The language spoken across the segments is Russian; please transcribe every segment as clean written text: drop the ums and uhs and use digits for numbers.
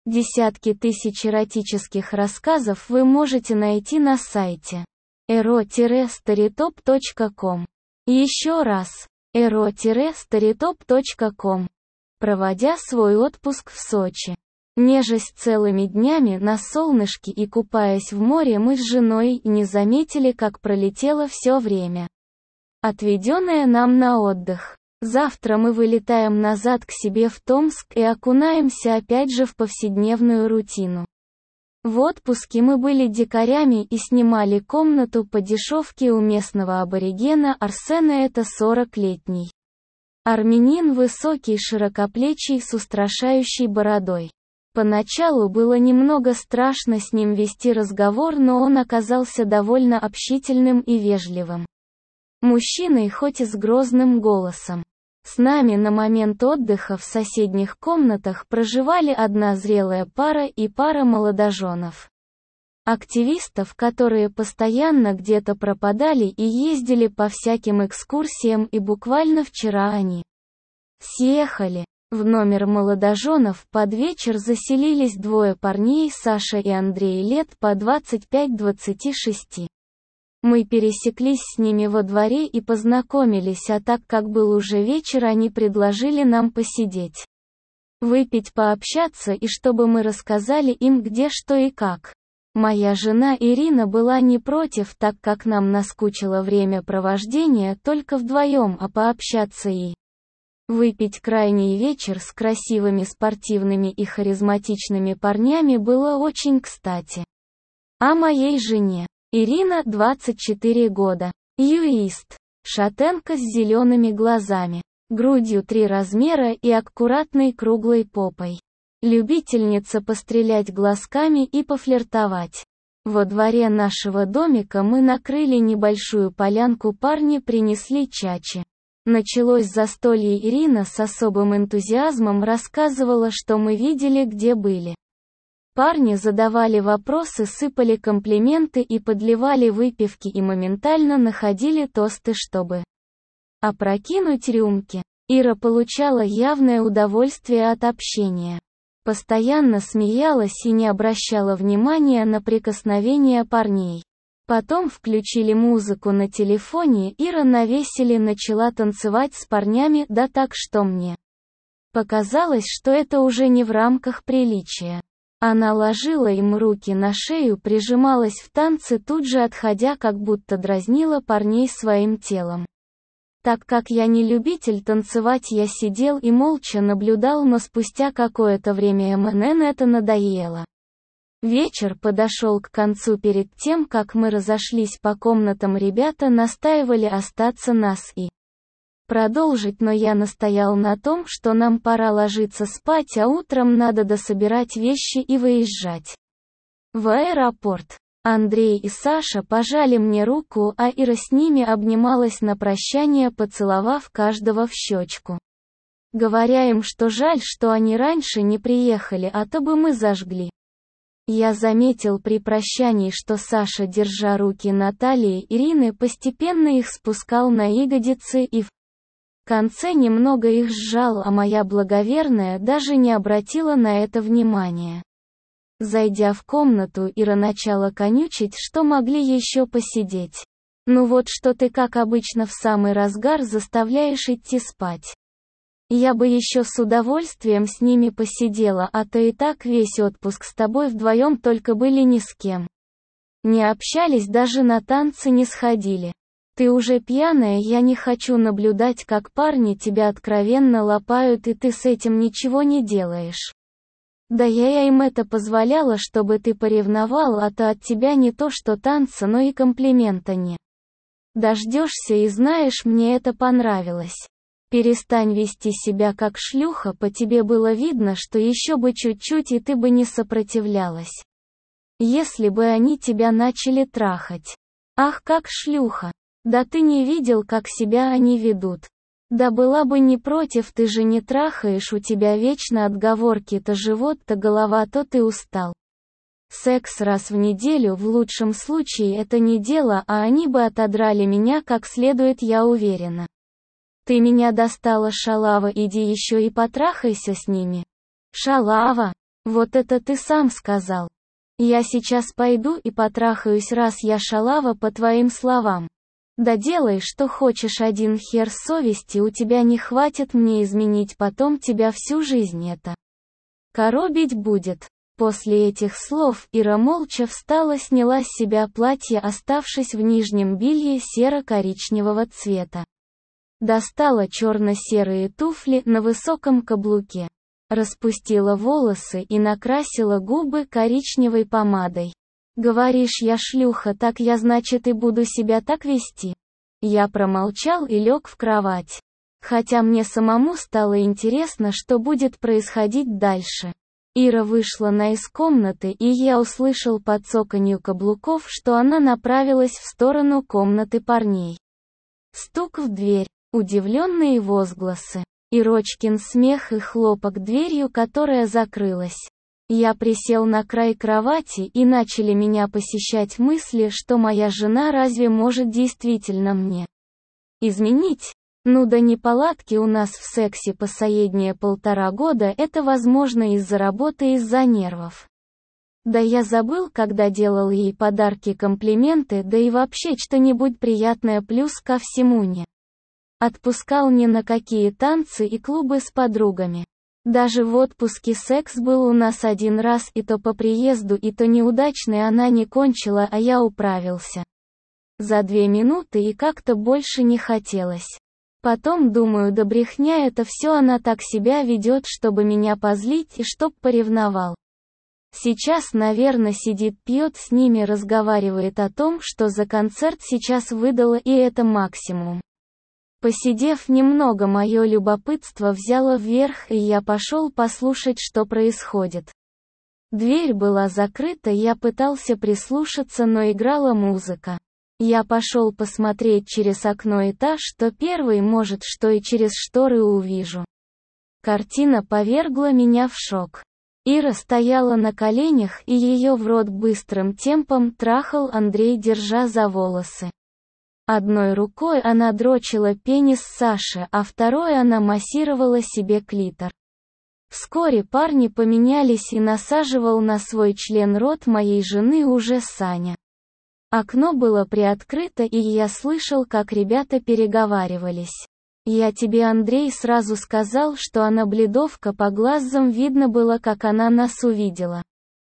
Десятки тысяч эротических рассказов вы можете найти на сайте ero-storytop.com. Еще раз, ero-storytop.com. Проводя свой отпуск в Сочи, нежесть целыми днями на солнышке и купаясь в море, мы с женой не заметили, как пролетело все время, отведенное нам на отдых. Завтра мы вылетаем назад к себе в Томск и окунаемся опять же в повседневную рутину. В отпуске мы были дикарями и снимали комнату по дешевке у местного аборигена Арсена, это 40-летний армянин, высокий, широкоплечий, с устрашающей бородой. Поначалу было немного страшно с ним вести разговор, но он оказался довольно общительным и вежливым мужчиной, хоть и с грозным голосом. С нами на момент отдыха в соседних комнатах проживали одна зрелая пара и пара молодоженов. Активистов, которые постоянно где-то пропадали и ездили по всяким экскурсиям, и буквально вчера они съехали. В номер молодоженов под вечер заселились двое парней, Саша и Андрей, лет по 25-26. Мы пересеклись с ними во дворе и познакомились, а так как был уже вечер, они предложили нам посидеть, выпить, пообщаться и чтобы мы рассказали им, где, что и как. Моя жена Ирина была не против, так как нам наскучило времяпровождение только вдвоем, а пообщаться и выпить крайний вечер с красивыми, спортивными и харизматичными парнями было очень кстати. А моей жене Ирина, 24 года, юрист, шатенка с зелеными глазами, грудью 3 размера и аккуратной круглой попой. Любительница пострелять глазками и пофлиртовать. Во дворе нашего домика мы накрыли небольшую полянку, парни принесли чачи. Началось застолье. Ирина с особым энтузиазмом рассказывала, что мы видели, где были. Парни задавали вопросы, сыпали комплименты и подливали выпивки и моментально находили тосты, чтобы опрокинуть рюмки. Ира получала явное удовольствие от общения. Постоянно смеялась и не обращала внимания на прикосновения парней. Потом включили музыку на телефоне, Ира навеселе начала танцевать с парнями, да так, что мне показалось, что это уже не в рамках приличия. Она ложила им руки на шею, прижималась в танце, тут же отходя, как будто дразнила парней своим телом. Так как я не любитель танцевать, я сидел и молча наблюдал, но спустя какое-то время мне это надоело. Вечер подошел к концу. Перед тем, как мы разошлись по комнатам, ребята настаивали остаться нас и продолжить, но я настоял на том, что нам пора ложиться спать, а утром надо дособирать вещи и выезжать в аэропорт. Андрей и Саша пожали мне руку, а Ира с ними обнималась на прощание, поцеловав каждого в щечку, говоря им, что жаль, что они раньше не приехали, а то бы мы зажгли. Я заметил при прощании, что Саша, держа руки на талии Ирины, постепенно их спускал на ягодицы и в конце немного их сжал, а моя благоверная даже не обратила на это внимания. Зайдя в комнату, Ира начала конючить, что могли еще посидеть. Ну вот, что ты, как обычно, в самый разгар заставляешь идти спать. Я бы еще с удовольствием с ними посидела, а то и так весь отпуск с тобой вдвоем только были, ни с кем не общались, даже на танцы не сходили. Ты уже пьяная, я не хочу наблюдать, как парни тебя откровенно лапают, и ты с этим ничего не делаешь. Да я им это позволяла, чтобы ты поревновал, а то от тебя не то что танца, но и комплимента не дождешься, и знаешь, мне это понравилось. Перестань вести себя как шлюха, по тебе было видно, что еще бы чуть-чуть и ты бы не сопротивлялась. Если бы они тебя начали трахать. Ах, как шлюха. Да ты не видел, как себя они ведут. Да была бы не против, ты же не трахаешь, у тебя вечно отговорки, то живот, то голова, то ты устал. Секс раз в неделю, в лучшем случае, это не дело, а они бы отодрали меня как следует, я уверена. Ты меня достала, шалава, иди еще и потрахайся с ними. Шалава. Вот это ты сам сказал. Я сейчас пойду и потрахаюсь, раз я шалава, по твоим словам. Да делай, что хочешь, один хер совести у тебя не хватит мне изменить потом тебя всю жизнь это. Коробить будет. После этих слов Ира молча встала, сняла с себя платье, оставшись в нижнем белье серо-коричневого цвета. Достала черно-серые туфли на высоком каблуке. Распустила волосы и накрасила губы коричневой помадой. «Говоришь, я шлюха, так я, значит, и буду себя так вести?» Я промолчал и лег в кровать. Хотя мне самому стало интересно, что будет происходить дальше. Ира вышла из комнаты, и я услышал по цоканью каблуков, что она направилась в сторону комнаты парней. Стук в дверь, удивленные возгласы, Ирочкин смех и хлопок дверью, которая закрылась. Я присел на край кровати, и начали меня посещать мысли, что моя жена разве может действительно мне изменить? Ну да неполадки у нас в сексе последние 1,5 года, это возможно из-за работы, из-за нервов. Да я забыл, когда делал ей подарки, комплименты, да и вообще что-нибудь приятное, плюс ко всему не отпускал ни на какие танцы и клубы с подругами. Даже в отпуске секс был у нас один раз, и то по приезду, и то неудачный, она не кончила, а я управился за 2 минуты, и как-то больше не хотелось. Потом думаю, да брехня это все, она так себя ведет, чтобы меня позлить и чтоб поревновал. Сейчас, наверное, сидит, пьет с ними, разговаривает о том, что за концерт сейчас выдала, и это максимум. Посидев немного, мое любопытство взяло вверх, и я пошел послушать, что происходит. Дверь была закрыта, я пытался прислушаться, но играла музыка. Я пошел посмотреть через окно этаж, что первый, может, что и через шторы увижу. Картина повергла меня в шок. Ира стояла на коленях, и ее в рот быстрым темпом трахал Андрей, держа за волосы. Одной рукой она дрочила пенис Саши, а второй она массировала себе клитор. Вскоре парни поменялись, и насаживал на свой член рот моей жены уже Саня. Окно было приоткрыто, и я слышал, как ребята переговаривались. «Я тебе, Андрей, сразу сказал, что она бледовка, по глазам видно было, как она нас увидела.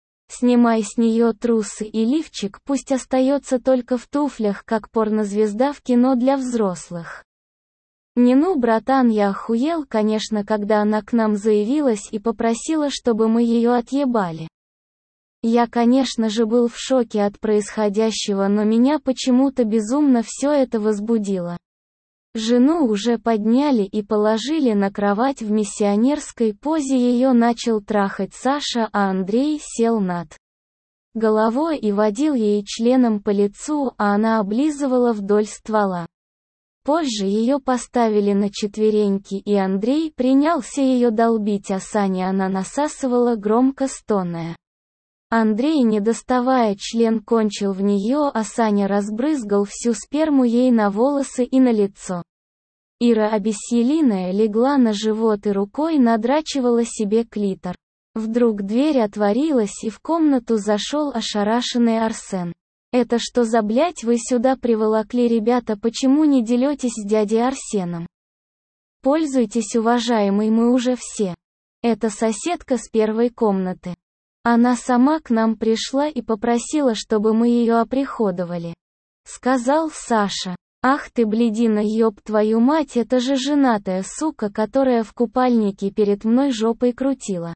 Снимай с нее трусы и лифчик, пусть остается только в туфлях, как порнозвезда в кино для взрослых». Не ну, братан, я охуел, конечно, когда она к нам заявилась и попросила, чтобы мы ее отъебали. Я, конечно же, был в шоке от происходящего, но меня почему-то безумно все это возбудило. Жену уже подняли и положили на кровать в миссионерской позе, ее начал трахать Саша, а Андрей сел над головой и водил ей членом по лицу, а она облизывала вдоль ствола. Позже ее поставили на четвереньки, и Андрей принялся ее долбить, а Саня она насасывала, громко стоная. Андрей, не доставая член, кончил в нее, а Саня разбрызгал всю сперму ей на волосы и на лицо. Ира, обессиленная, легла на живот и рукой надрачивала себе клитор. Вдруг дверь отворилась, и в комнату зашел ошарашенный Арсен. «Это что за блять вы сюда приволокли, ребята, почему не делетесь с дядей Арсеном?» «Пользуйтесь, уважаемый, мы уже все. Это соседка с первой комнаты. Она сама к нам пришла и попросила, чтобы мы ее оприходовали», — сказал Саша. «Ах ты, блядина, ёб твою мать, это же женатая сука, которая в купальнике перед мной жопой крутила.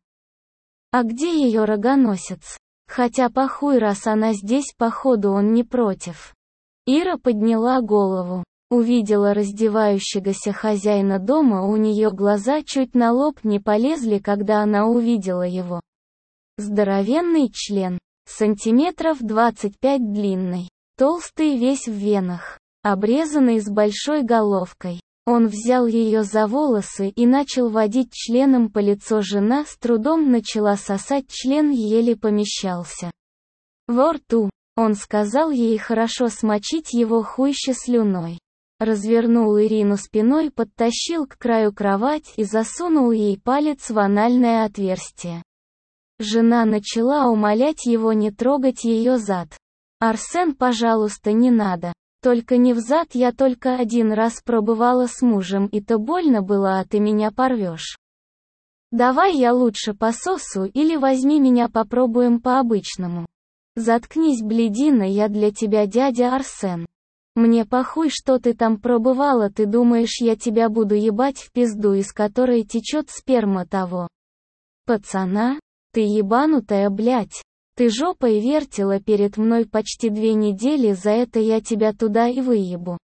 А где ее рогоносец? Хотя похуй, раз она здесь, походу он не против». Ира подняла голову. Увидела раздевающегося хозяина дома, у нее глаза чуть на лоб не полезли, когда она увидела его. Здоровенный член, сантиметров 25 длинный, толстый, весь в венах, обрезанный, с большой головкой. Он взял ее за волосы и начал водить членом по лицу. Жена с трудом начала сосать, член еле помещался во рту. Он сказал ей хорошо смочить его хуйще слюной. Развернул Ирину спиной, подтащил к краю кровать и засунул ей палец в анальное отверстие. Жена начала умолять его не трогать ее зад. «Арсен, пожалуйста, не надо. Только не в зад, я только один раз пробывала с мужем, и то больно было, а ты меня порвешь. Давай я лучше пососу, или возьми меня попробуем по-обычному». «Заткнись, блядина, я для тебя дядя Арсен. Мне похуй, что ты там пробывала, ты думаешь, я тебя буду ебать в пизду, из которой течет сперма того пацана? Ты ебанутая, блядь. Ты жопой вертела перед мной почти 2 недели, за это я тебя туда и выебу».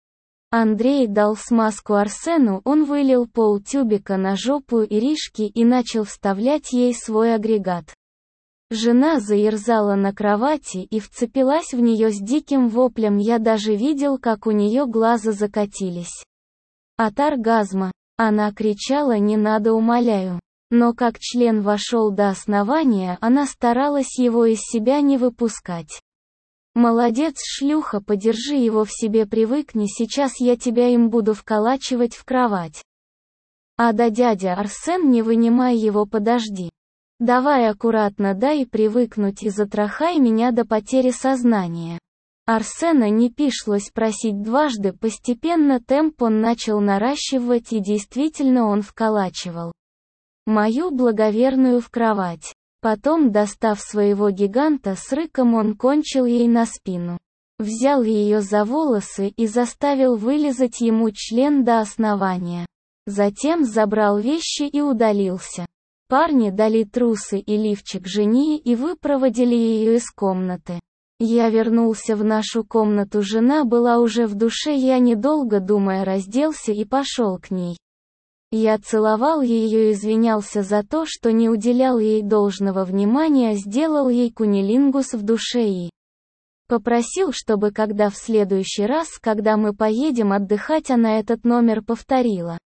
Андрей дал смазку Арсену, он вылил полтюбика на жопу Иришки и начал вставлять ей свой агрегат. Жена заерзала на кровати и вцепилась в нее с диким воплем, я даже видел, как у нее глаза закатились от оргазма. Она кричала «не надо, умоляю». Но как член вошел до основания, она старалась его из себя не выпускать. «Молодец, шлюха, подержи его в себе, привыкни, сейчас я тебя им буду вколачивать в кровать». «А да, дядя Арсен, не вынимай его, подожди. Давай аккуратно дай привыкнуть и затрахай меня до потери сознания». Арсена не пришлось просить дважды, постепенно темп он начал наращивать, и действительно он вколачивал мою благоверную в кровать. Потом, достав своего гиганта с рыком, он кончил ей на спину. Взял ее за волосы и заставил вылизать ему член до основания. Затем забрал вещи и удалился. Парни дали трусы и лифчик жене и выпроводили ее из комнаты. Я вернулся в нашу комнату, жена была уже в душе, я, недолго думая, разделся и пошел к ней. Я целовал ее и извинялся за то, что не уделял ей должного внимания, сделал ей кунилингус в душе и попросил, чтобы когда в следующий раз, когда мы поедем отдыхать, она этот номер повторила.